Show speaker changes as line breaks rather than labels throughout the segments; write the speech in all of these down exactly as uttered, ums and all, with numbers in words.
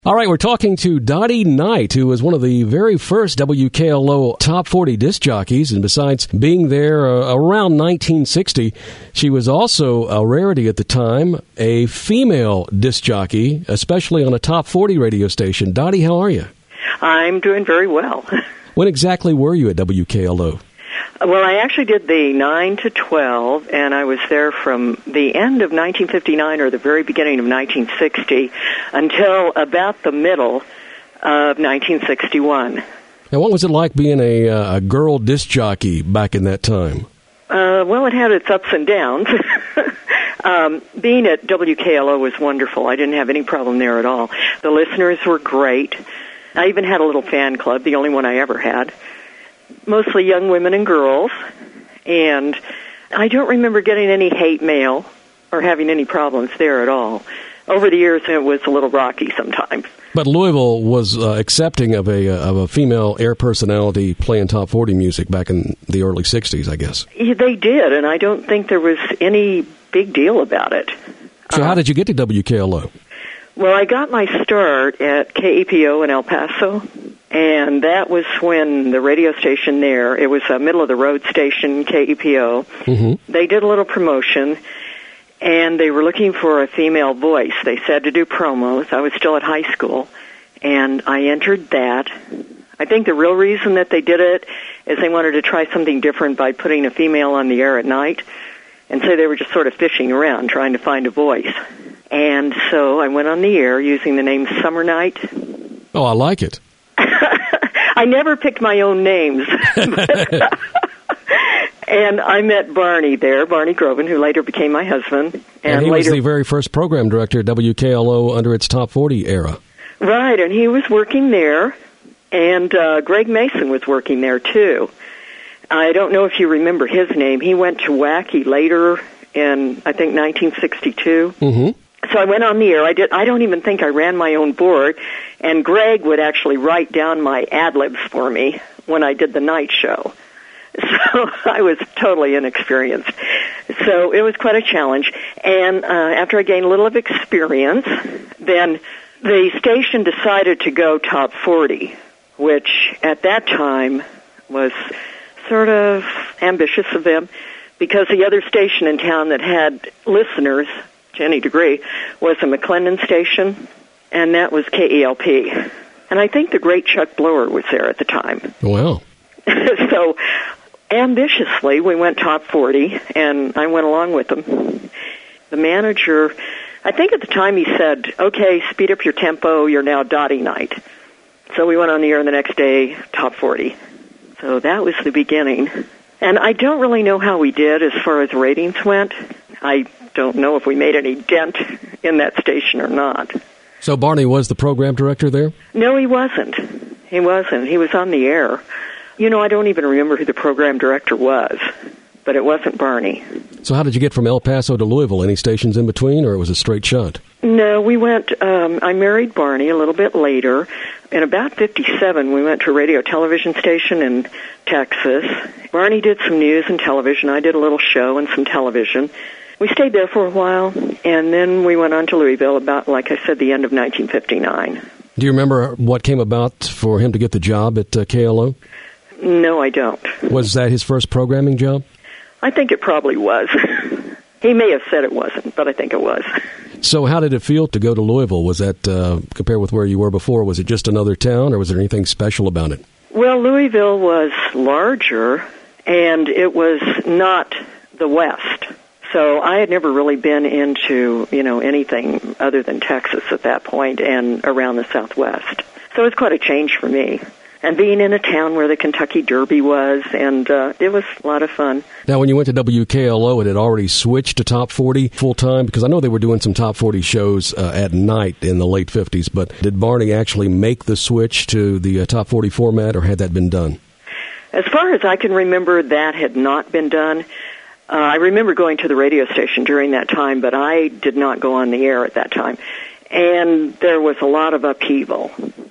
All right, we're talking to Dottie Knight, who was one of the very first W K L O Top forty disc jockeys, and besides being there uh, around nineteen sixty, she was also a rarity at the time, a female disc jockey, especially on a Top forty radio station. Dottie, how are you?
I'm doing very well.
When exactly were you at W K L O?
Well, I actually did the nine to twelve, and I was there from the end of nineteen fifty-nine or the very beginning of nineteen sixty until about the middle of nineteen sixty-one.
Now, what was it like being a, uh, a girl disc jockey back in that time?
Uh, well, it had its ups and downs. um, being at W K L O was wonderful. I didn't have any problem there at all. The listeners were great. I even had a little fan club, the only one I ever had. Mostly young women and girls, and I don't remember getting any hate mail or having any problems there at all. Over the years, it was a little rocky sometimes.
But Louisville was uh, accepting of a uh, of a female air personality playing Top forty music back in the early sixties, I guess.
Yeah, they did, and I don't think there was any big deal about it.
So
uh,
how did you get to W K L O?
Well, I got my start at K E P O in El Paso, and that was when the radio station there, it was a middle-of-the-road station, K E P O. Mm-hmm. They did a little promotion, and they were looking for a female voice. They said to do promos. I was still at high school, and I entered that. I think the real reason that they did it is they wanted to try something different by putting a female on the air at night, and so they were just sort of fishing around trying to find a voice. And so I went on the air using the name Summer Night.
Oh, I like it.
I never picked my own names. But, and I met Barney there, Barney Groven, who later became my husband. And,
and he
later,
was the very first program director at W K L O under its Top forty era.
Right, and he was working there, and uh, Greg Mason was working there, too. I don't know if you remember his name. He went to Wacky later in, I think, nineteen sixty-two. Mm-hmm. So I went on the air. I did. I don't even think I ran my own board, and Greg would actually write down my ad-libs for me when I did the night show. So I was totally inexperienced. So it was quite a challenge. And uh, after I gained a little of experience, then the station decided to go Top forty, which at that time was sort of ambitious of them, because the other station in town that had listeners to any degree was a McClendon station, and that was K E L P. And I think the great Chuck Blower was there at the time.
Wow.
So ambitiously, we went Top forty, and I went along with them. The manager, I think at the time he said, okay, speed up your tempo, you're now Dottie Knight. So we went on the air the next day, Top forty. So that was the beginning. And I don't really know how we did as far as ratings went. I don't know if we made any dent in that station or not.
So Barney was the program director there?
No, he wasn't. He wasn't. He was on the air. You know, I don't even remember who the program director was, but it wasn't Barney.
So how did you get from El Paso to Louisville? Any stations in between, or it was a straight shot?
No, we went, um, I married Barney a little bit later. In about fifty-seven, we went to a radio television station in Texas. Barney did some news and television. I did a little show and some television. We stayed there for a while, and then we went on to Louisville about, like I said, the end of nineteen fifty-nine.
Do you remember what came about for him to get the job at uh, K L O?
No, I don't.
Was that his first programming job?
I think it probably was. He may have said it wasn't, but I think it was.
So how did it feel to go to Louisville? Was that, uh, compared with where you were before, was it just another town, or was there anything special about it?
Well, Louisville was larger, and it was not the West. So I had never really been into, you know, anything other than Texas at that point and around the Southwest. So it was quite a change for me. And being in a town where the Kentucky Derby was, and uh, it was a lot of fun. Now,
when you went to W K L O, it had already switched to Top forty full-time? Because I know they were doing some Top forty shows uh, at night in the late fifties, but did Barney actually make the switch to the uh, Top forty format, or had that been done?
As far as I can remember, that had not been done. Uh, I remember going to the radio station during that time, but I did not go on the air at that time. And there was a lot of upheaval,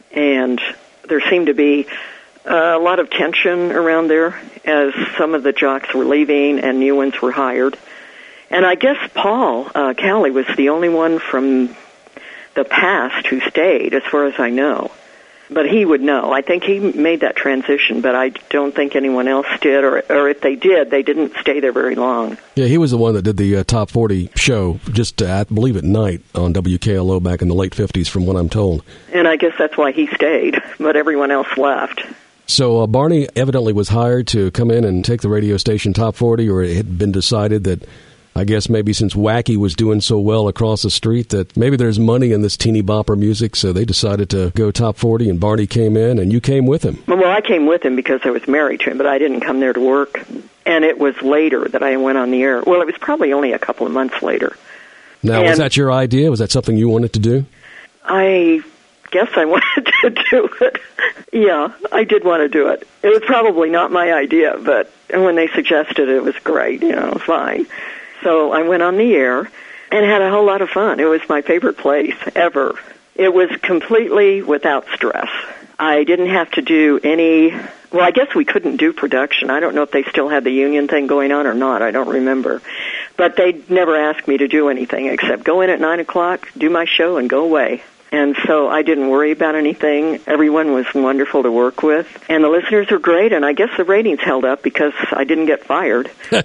and there seemed to be uh, a lot of tension around there as some of the jocks were leaving and new ones were hired. And I guess Paul uh, Cowley was the only one from the past who stayed, as far as I know. But he would know. I think he made that transition, but I don't think anyone else did, or or if they did, they didn't stay there very long.
Yeah, he was the one that did the uh, Top forty show, just, uh, I believe, at night on W K L O back in the late fifties, from what I'm told.
And I guess that's why he stayed, but everyone else left.
So uh, Barney evidently was hired to come in and take the radio station Top forty, or it had been decided that, I guess maybe since Wacky was doing so well across the street, that maybe there's money in this teeny bopper music, so they decided to go Top forty, and Barney came in, and you came with him.
Well, I came with him because I was married to him, but I didn't come there to work. And it was later that I went on the air. Well, it was probably only a couple of months later.
Now,
and
was that your idea? Was that something you wanted to do?
I guess I wanted to do it. Yeah, I did want to do it. It was probably not my idea, but when they suggested it, it was great, you know, fine. So I went on the air and had a whole lot of fun. It was my favorite place ever. It was completely without stress. I didn't have to do any, well, I guess we couldn't do production. I don't know if they still had the union thing going on or not. I don't remember. But they never asked me to do anything except go in at nine o'clock, do my show, and go away. And so I didn't worry about anything. Everyone was wonderful to work with. And the listeners were great, and I guess the ratings held up because I didn't get fired. So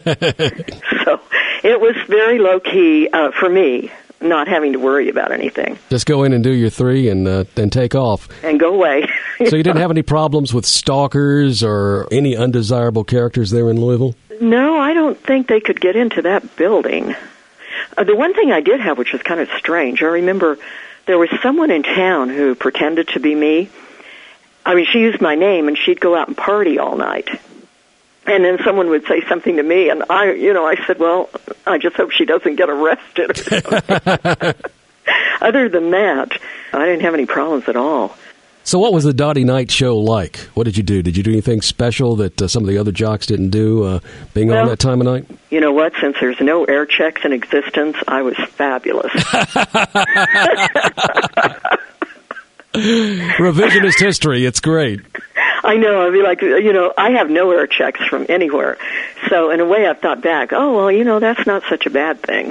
it was very low-key uh, for me, not having to worry about anything.
Just go in and do your three and uh, and take off.
And go away.
So you didn't have any problems with stalkers or any undesirable characters there in Louisville?
No, I don't think they could get into that building. Uh, the one thing I did have, which was kind of strange, I remember there was someone in town who pretended to be me. I mean, she used my name, and she'd go out and party all night. And then someone would say something to me, and I, you know, I said, well, I just hope she doesn't get arrested or something. Other than that, I didn't have any problems at all.
So what was the Dottie Night show like? What did you do? Did you do anything special that uh, some of the other jocks didn't do, uh, being well, on that time of night?
You know what? Since there's no air checks in existence, I was fabulous.
Revisionist history. It's great.
I know. I'd be like, you know, I have no air checks from anywhere. So in a way, I've thought back, oh, well, you know, that's not such a bad thing.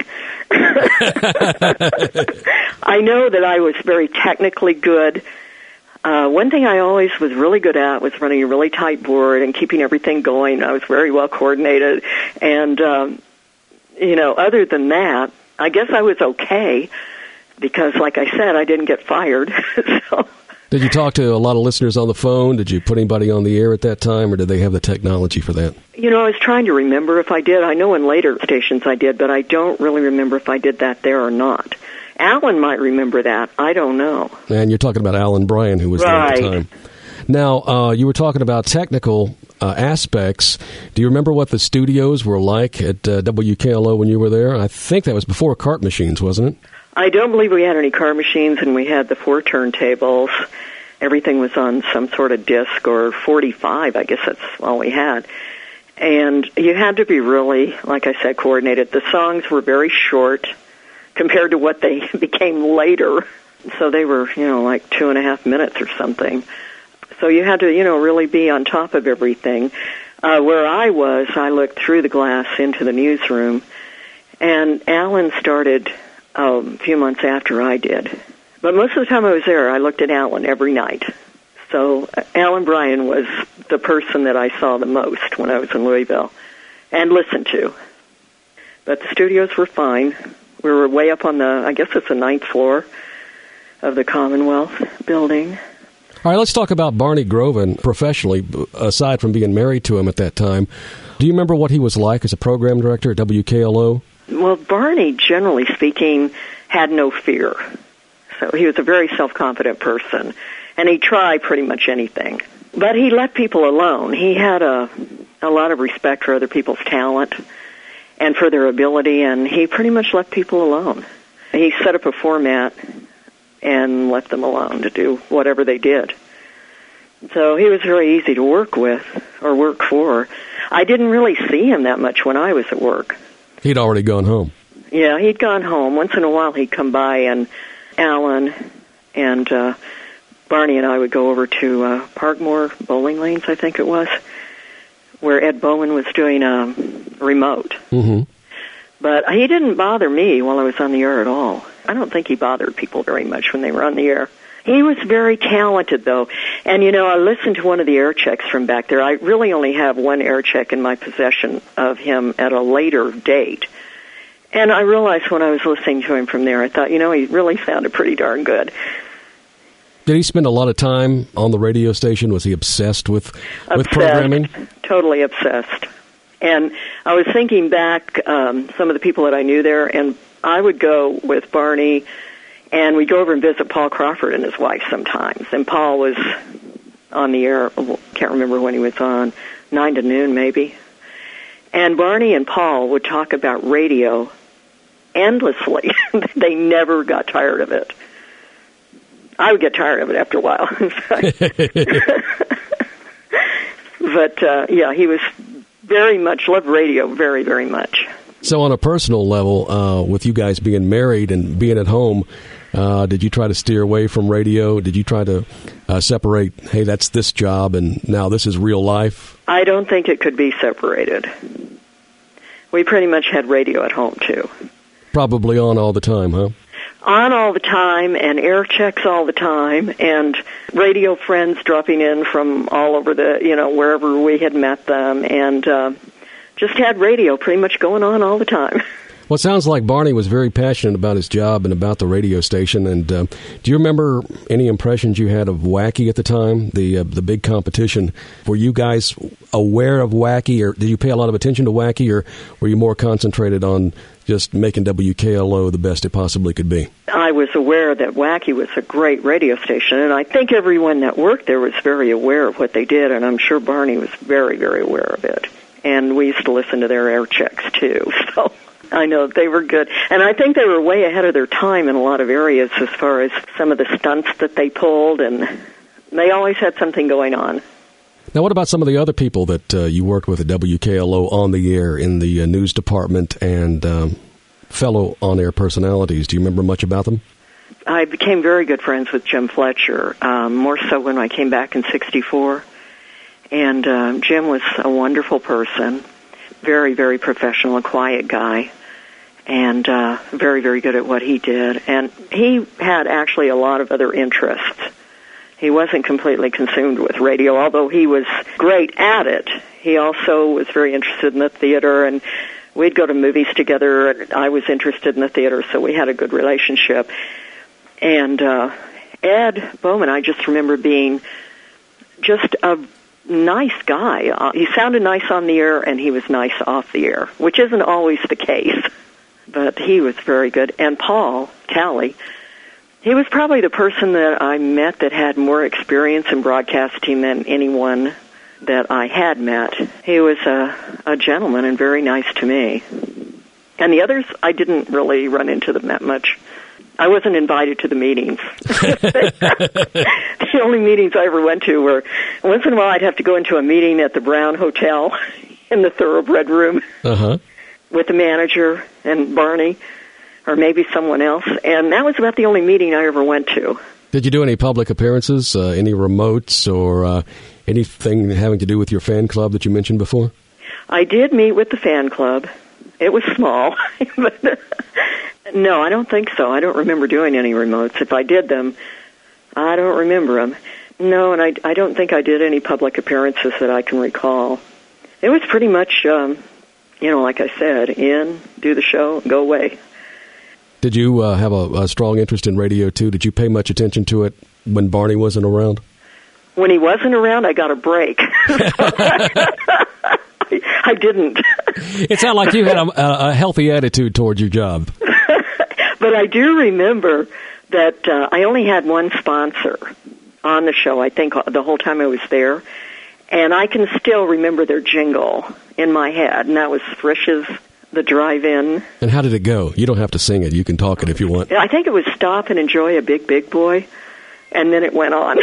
I know that I was very technically good. Uh, one thing I always was really good at was running a really tight board and keeping everything going. I was very well coordinated. And, um, you know, other than that, I guess I was okay because, like I said, I didn't get fired. So.
Did you talk to a lot of listeners on the phone? Did you put anybody on the air at that time, or did they have the technology for that?
You know, I was trying to remember if I did. I know in later stations I did, but I don't really remember if I did that there or not. Alan might remember that. I don't know. And
you're talking about Alan Bryan, who was
right.
there at the time. Now, uh, you were talking about technical uh, aspects. Do you remember what the studios were like at uh, W K L O when you were there? I think that was before cart machines, wasn't it?
I don't believe we had any cart machines, and we had the four turntables. Everything was on some sort of disc or forty-five. I guess that's all we had. And you had to be really, like I said, coordinated. The songs were very short compared to what they became later. So they were, you know, like two and a half minutes or something. So you had to, you know, really be on top of everything. Uh, where I was, I looked through the glass into the newsroom, and Alan started uh, a few months after I did. But most of the time I was there, I looked at Alan every night. So uh, Alan Bryan was the person that I saw the most when I was in Louisville and listened to. But the studios were fine. We were way up on the, I guess it's the ninth floor of the Commonwealth building.
All right, let's talk about Barney Groven professionally, aside from being married to him at that time. Do you remember what he was like as a program director at W K L O?
Well, Barney, generally speaking, had no fear. So he was a very self-confident person, and he tried pretty much anything. But he let people alone. He had a, a lot of respect for other people's talent and for their ability, and he pretty much let people alone. He set up a format and left them alone to do whatever they did. So he was very easy to work with or work for. I didn't really see him that much when I was at work.
He'd already gone home.
Yeah, he'd gone home. Once in a while he'd come by, and Alan and uh, Barney and I would go over to uh, Parkmore Bowling Lanes, I think it was, where Ed Bowen was doing a remote.
Mm-hmm.
But he didn't bother me while I was on the air at all. I don't think he bothered people very much when they were on the air. He was very talented, though. And, you know, I listened to one of the air checks from back there. I really only have one air check in my possession of him at a later date. And I realized when I was listening to him from there, I thought, you know, he really sounded pretty darn good.
Did he spend a lot of time on the radio station? Was he obsessed with,
obsessed,
with programming?
Totally obsessed. And I was thinking back um, some of the people that I knew there, and I would go with Barney, and we'd go over and visit Paul Crawford and his wife sometimes. And Paul was on the air, can't remember when he was on, nine to noon maybe. And Barney and Paul would talk about radio endlessly. They never got tired of it. I would get tired of it after a while. But, uh, yeah, he was very much, loved radio very, very much.
So on a personal level, uh, with you guys being married and being at home, uh, did you try to steer away from radio? Did you try to uh, separate, hey, that's this job, and now this is real life?
I don't think it could be separated. We pretty much had radio at home, too.
Probably on all the time, huh?
On all the time, and air checks all the time, and radio friends dropping in from all over the, you know, wherever we had met them, and uh, just had radio pretty much going on all the time.
Well, it sounds like Barney was very passionate about his job and about the radio station. And uh, do you remember any impressions you had of Wacky at the time, the uh, the big competition? Were you guys aware of Wacky, or did you pay a lot of attention to Wacky, or were you more concentrated on just making W K L O the best it possibly could be?
I was aware that Wacky was a great radio station, and I think everyone that worked there was very aware of what they did, and I'm sure Barney was very, very aware of it. And we used to listen to their air checks, too, so I know they were good. And I think they were way ahead of their time in a lot of areas as far as some of the stunts that they pulled, and they always had something going on.
Now, what about some of the other people that uh, you worked with at W K L O on the air in the uh, news department and um, fellow on-air personalities? Do you remember much about them?
I became very good friends with Jim Fletcher, um, more so when I came back in sixty-four. And uh, Jim was a wonderful person, very, very professional, a quiet guy, and uh, very, very good at what he did. And he had actually a lot of other interests. He wasn't completely consumed with radio, although he was great at it. He also was very interested in the theater, and we'd go to movies together, and I was interested in the theater, so we had a good relationship. And uh, Ed Bowman, I just remember being just a nice guy. Uh, he sounded nice on the air, and he was nice off the air, which isn't always the case, but he was very good. And Paul Talley, he was probably the person that I met that had more experience in broadcasting than anyone that I had met. He was a, a gentleman and very nice to me. And the others, I didn't really run into them that much. I wasn't invited to the meetings. The only meetings I ever went to were, once in a while I'd have to go into a meeting at the Brown Hotel in the Thoroughbred room
uh-huh.
with the manager and Barney, or maybe someone else. And that was about the only meeting I ever went to.
Did you do any public appearances, uh, any remotes, or uh, anything having to do with your fan club that you mentioned before?
I did meet with the fan club. It was small, but no, I don't think so. I don't remember doing any remotes. If I did them, I don't remember them. No, and I, I don't think I did any public appearances that I can recall. It was pretty much, um, you know, like I said, in, do the show, go away.
Did you uh, have a, a strong interest in radio, too? Did you pay much attention to it when Barney wasn't around?
When he wasn't around, I got a break. I, I didn't.
It sounded like you had a, a healthy attitude towards your job.
But I do remember that uh, I only had one sponsor on the show, I think, the whole time I was there. And I can still remember their jingle in my head, and that was Frisch's The Drive-In. And
how did it go? You don't have to sing it. You can talk it if you want.
I think it was Stop and Enjoy a Big, Big Boy, and then it went on.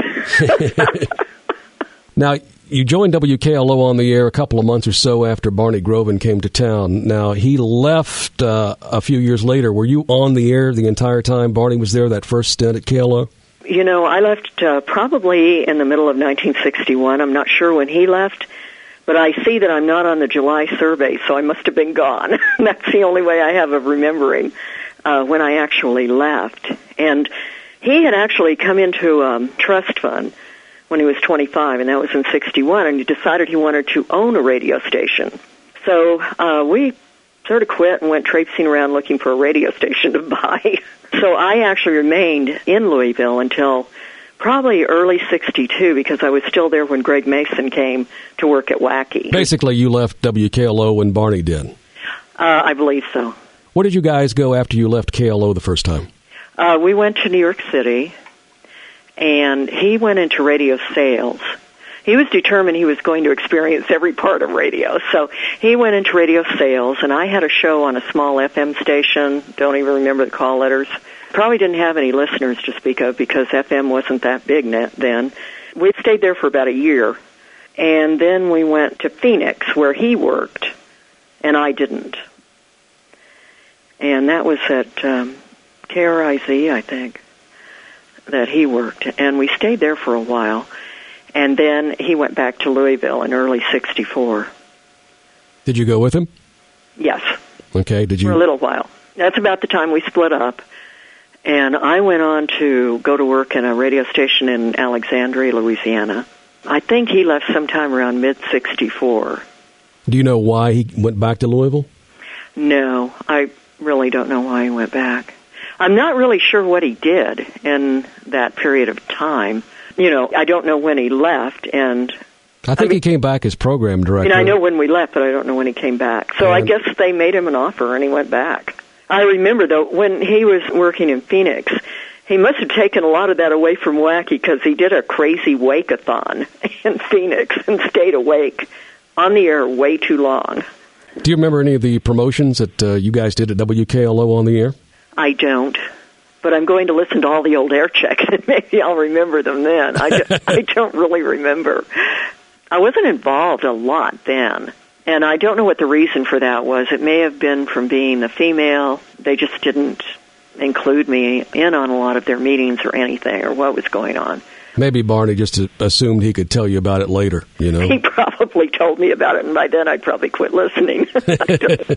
Now, you joined W K L O on the air a couple of months or so after Barney Groven came to town. Now, he left uh, a few years later. Were you on the air the entire time Barney was there, that first stint at K L O?
You know, I left uh, probably in the middle of nineteen sixty-one. I'm not sure when he left, but I see that I'm not on the July survey, so I must have been gone. That's the only way I have of remembering. uh, when I actually left. And he had actually come into a um, trust fund when he was twenty-five, and that was in sixty-one, and he decided he wanted to own a radio station. So uh, we sort of quit and went traipsing around looking for a radio station to buy. So I actually remained in Louisville until probably early sixty-two, because I was still there when Greg Mason came to work at Wacky.
Basically, you left W K L O when Barney did.
Uh, I believe so.
Where did you guys go after you left K L O the first time?
Uh, we went to New York City, and he went into radio sales. He was determined he was going to experience every part of radio. So he went into radio sales, and I had a show on a small F M station. Don't even remember the call letters. Probably didn't have any listeners to speak of because F M wasn't that big then. We stayed there for about a year, and then we went to Phoenix, where he worked, and I didn't. And that was at um, K R I Z, I think, that he worked. And we stayed there for a while. And then he went back to Louisville in early sixty-four.
Did you go with him?
Yes.
Okay, did you?
For a little while. That's about the time we split up. And I went on to go to work in a radio station in Alexandria, Louisiana. I think he left sometime around mid sixty-four.
Do you know why he went back to Louisville?
No, I really don't know why he went back. I'm not really sure what he did in that period of time. You know, I don't know when he left, and
I think I mean, he came back as program director.
And I know when we left, but I don't know when he came back. So and I guess they made him an offer, and he went back. I remember, though, when he was working in Phoenix, he must have taken a lot of that away from Wacky, because he did a crazy wake-a-thon in Phoenix and stayed awake on the air way too long.
Do you remember any of the promotions that uh, you guys did at W K L O on the air?
I don't. But I'm going to listen to all the old air checks, and maybe I'll remember them then. I, do, I don't really remember. I wasn't involved a lot then, and I don't know what the reason for that was. It may have been from being a female. They just didn't include me in on a lot of their meetings or anything, or what was going on.
Maybe Barney just assumed he could tell you about it later, you know?
He probably told me about it, and by then I'd probably quit listening. I don't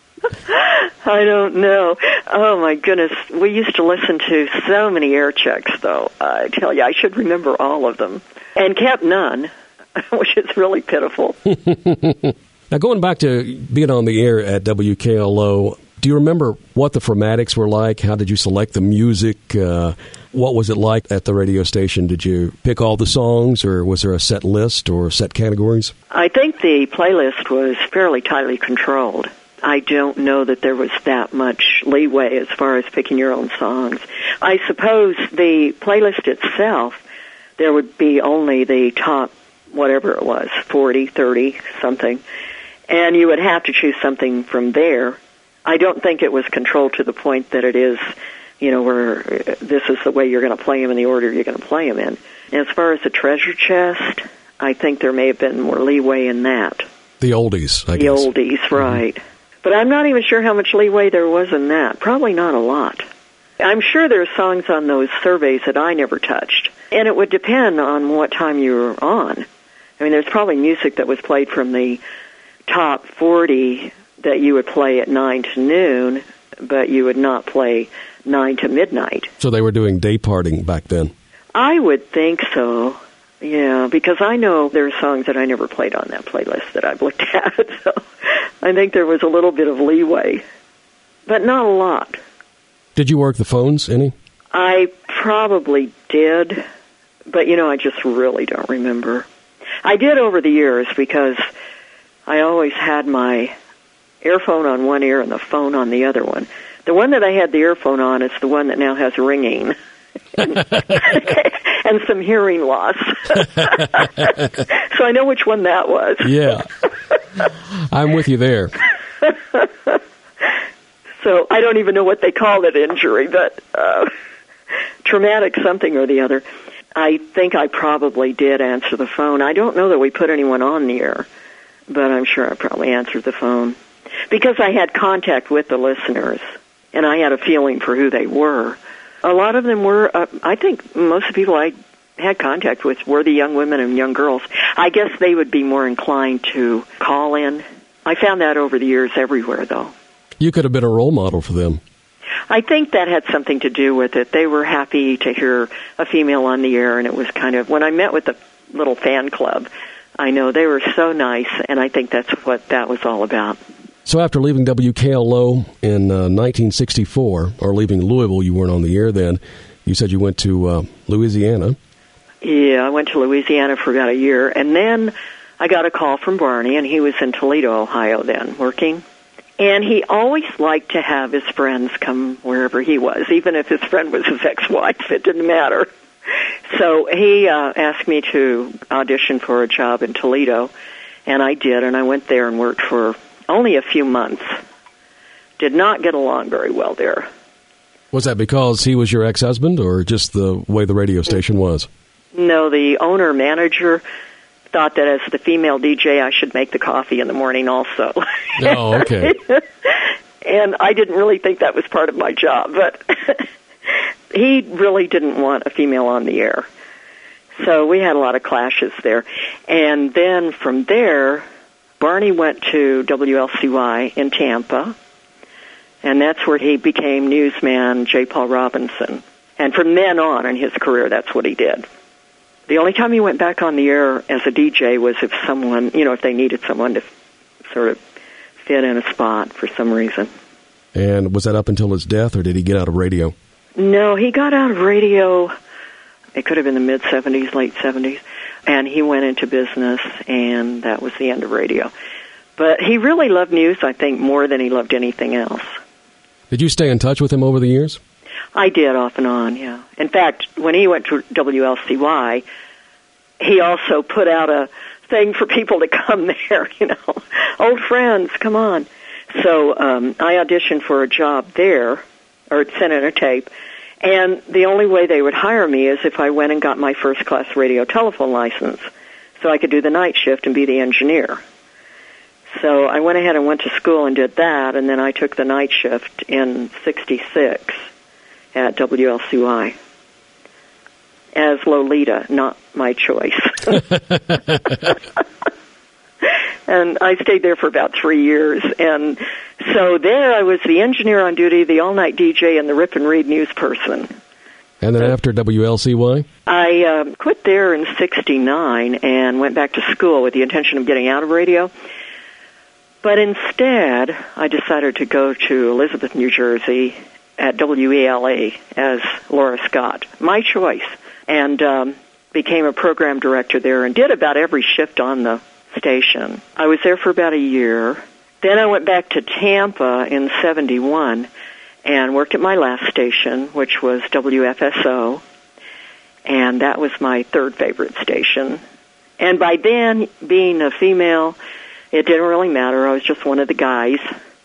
I don't know. Oh, my goodness. We used to listen to so many air checks, though. I tell you, I should remember all of them. And kept none, which is really pitiful.
Now, going back to being on the air at W K L O, do you remember what the formatics were like? How did you select the music? Uh, what was it like at the radio station? Did you pick all the songs, or was there a set list or set categories?
I think the playlist was fairly tightly controlled. I don't know that there was that much leeway as far as picking your own songs. I suppose the playlist itself, there would be only the top, whatever it was, forty, thirty, something, and you would have to choose something from there. I don't think it was controlled to the point that it is, you know, where this is the way you're going to play them in the order you're going to play them in. As far as the treasure chest, I think there may have been more leeway in that.
The oldies, I
the
guess.
The oldies, right. Mm-hmm. But I'm not even sure how much leeway there was in that. Probably not a lot. I'm sure there are songs on those surveys that I never touched. And it would depend on what time you were on. I mean, there's probably music that was played from the top forty that you would play at nine to noon, but you would not play nine to midnight.
So they were doing day parting back then?
I would think so. Yeah, because I know there are songs that I never played on that playlist that I've looked at, so I think there was a little bit of leeway, but not a lot.
Did you work the phones any?
I probably did, but, you know, I just really don't remember. I did over the years because I always had my earphone on one ear and the phone on the other one. The one that I had the earphone on is the one that now has ringing. and, and some hearing loss. So I know which one that was.
Yeah. I'm with you there.
So I don't even know what they call that injury, but uh, traumatic something or the other. I think I probably did answer the phone. I don't know that we put anyone on the air, but I'm sure I probably answered the phone. Because I had contact with the listeners, and I had a feeling for who they were. A lot of them were, uh, I think most of the people I had contact with were the young women and young girls. I guess they would be more inclined to call in. I found that over the years everywhere, though.
You could have been a role model for them.
I think that had something to do with it. They were happy to hear a female on the air, and it was kind of, when I met with the little fan club, I know they were so nice, and I think that's what that was all about.
So after leaving W K L O in uh, nineteen sixty-four, or leaving Louisville, you weren't on the air then, you said you went to uh, Louisiana.
Yeah, I went to Louisiana for about a year, and then I got a call from Barney, and he was in Toledo, Ohio then, working. And he always liked to have his friends come wherever he was, even if his friend was his ex-wife, it didn't matter. So he uh, asked me to audition for a job in Toledo, and I did, and I went there and worked for only a few months. Did not get along very well there.
Was that because he was your ex-husband, or just the way the radio station was?
No, the owner-manager thought that as the female D J, I should make the coffee in the morning also.
Oh, okay.
And I didn't really think that was part of my job, but he really didn't want a female on the air. So we had a lot of clashes there. And then from there, Barney went to W L C Y in Tampa, and that's where he became newsman J. Paul Robinson. And from then on in his career, that's what he did. The only time he went back on the air as a D J was if someone, you know, if they needed someone to sort of fit in a spot for some reason.
And was that up until his death, or did he get out of radio?
No, he got out of radio, it could have been the mid-seventies, late seventies, and he went into business, and that was the end of radio. But he really loved news, I think, more than he loved anything else.
Did you stay in touch with him over the years?
I did, off and on, yeah. In fact, when he went to W L C Y, he also put out a thing for people to come there, you know. Old friends, come on. So um, I auditioned for a job there, or sent in a tape, and the only way they would hire me is if I went and got my first-class radio telephone license, so I could do the night shift and be the engineer. So I went ahead and went to school and did that, and then I took the night shift in sixty-six at W L C Y as Lolita, not my choice. And I stayed there for about three years. And so there I was the engineer on duty, the all-night D J, and the Rip and Read news person.
And then after W L C Y?
I uh, quit there in sixty-nine and went back to school with the intention of getting out of radio. But instead, I decided to go to Elizabeth, New Jersey, at W E L A as Laura Scott. My choice. And um, became a program director there and did about every shift on the station. I was there for about a year. Then I went back to Tampa in seventy-one and worked at my last station, which was W F S O. And that was my third favorite station. And by then, being a female, it didn't really matter. I was just one of the guys.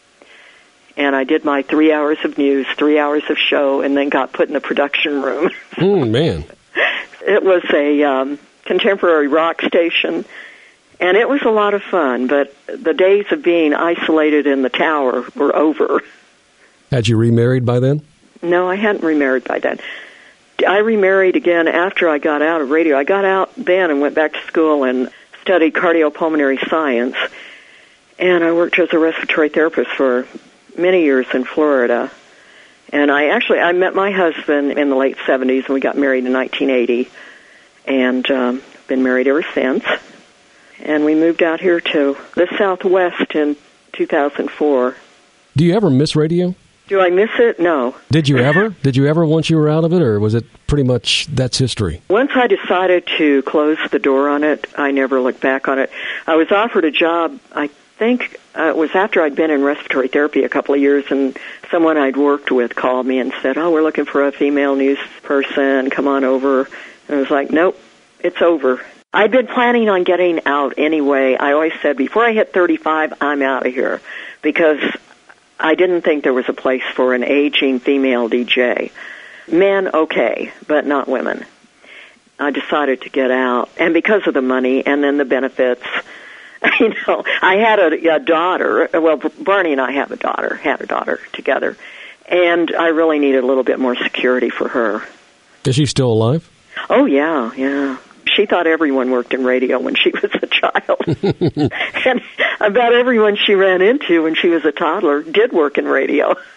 And I did my three hours of news, three hours of show, and then got put in the production room.
Oh, man.
It was a um, contemporary rock station, and it was a lot of fun, but the days of being isolated in the tower were over.
Had you remarried by then?
No, I hadn't remarried by then. I remarried again after I got out of radio. I got out then and went back to school and studied cardiopulmonary science, and I worked as a respiratory therapist for many years in Florida. And I actually, I met my husband in the late seventies, and we got married in nineteen eighty, and um, been married ever since. And we moved out here to the Southwest in two thousand four.
Do you ever miss radio?
Do I miss it? No.
Did you ever? Did you ever once you were out of it, or was it pretty much that's history?
Once I decided to close the door on it, I never looked back on it. I was offered a job, I think uh, it was after I'd been in respiratory therapy a couple of years, and someone I'd worked with called me and said, oh, we're looking for a female news person, come on over. And I was like, nope, it's over. I'd been planning on getting out anyway. I always said, before I hit thirty-five, I'm out of here, because I didn't think there was a place for an aging female D J. Men, okay, but not women. I decided to get out, and because of the money and then the benefits, you know, I had a, a daughter. Well, Barney and I have a daughter, had a daughter together, and I really needed a little bit more security for her.
Is she still alive?
Oh, yeah, yeah. She thought everyone worked in radio when she was a child. And about everyone she ran into when she was a toddler did work in radio.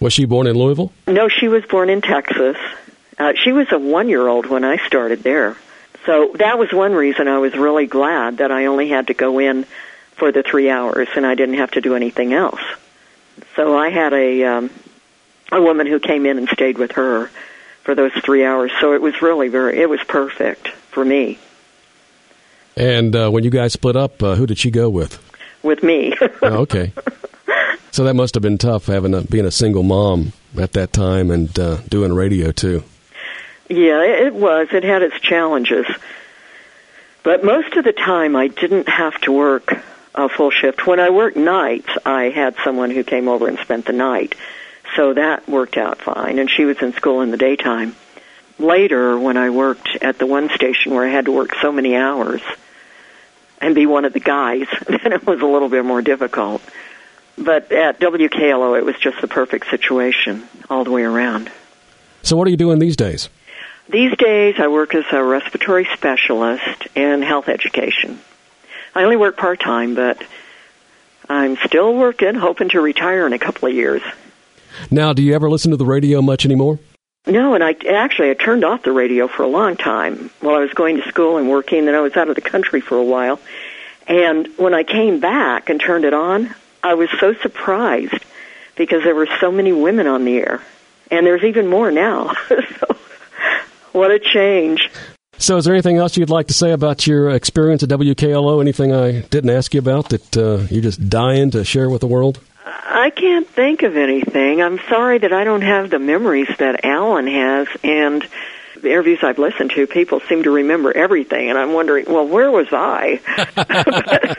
Was she born in Louisville?
No, she was born in Texas. Uh, she was a one-year-old when I started there. So that was one reason I was really glad that I only had to go in for the three hours and I didn't have to do anything else. So I had a um, a woman who came in and stayed with her for those three hours. So it was really very, it was perfect for me.
And uh, when you guys split up, uh, who did she go with?
With me.
Oh, okay. So that must have been tough, having a, being a single mom at that time and uh, doing radio too.
Yeah, it was. It had its challenges. But most of the time I didn't have to work a full shift. When I worked nights, I had someone who came over and spent the night. So that worked out fine, and she was in school in the daytime. Later, when I worked at the one station where I had to work so many hours and be one of the guys, then it was a little bit more difficult. But at W K L O, it was just the perfect situation all the way around.
So what are you doing these days?
These days, I work as a respiratory specialist in health education. I only work part-time, but I'm still working, hoping to retire in a couple of years.
Now, do you ever listen to the radio much anymore?
No, and I actually I turned off the radio for a long time while I was going to school and working. Then I was out of the country for a while. And when I came back and turned it on, I was so surprised because there were so many women on the air. And there's even more now. So, what a change.
So is there anything else you'd like to say about your experience at W K L O? Anything I didn't ask you about that uh, you're just dying to share with the world?
I can't think of anything. I'm sorry that I don't have the memories that Alan has, and the interviews I've listened to, people seem to remember everything, and I'm wondering, well, where was I? but,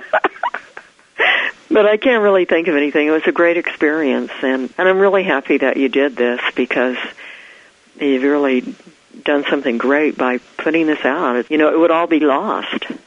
but I can't really think of anything. It was a great experience, and, and I'm really happy that you did this because you've really done something great by putting this out. You know, it would all be lost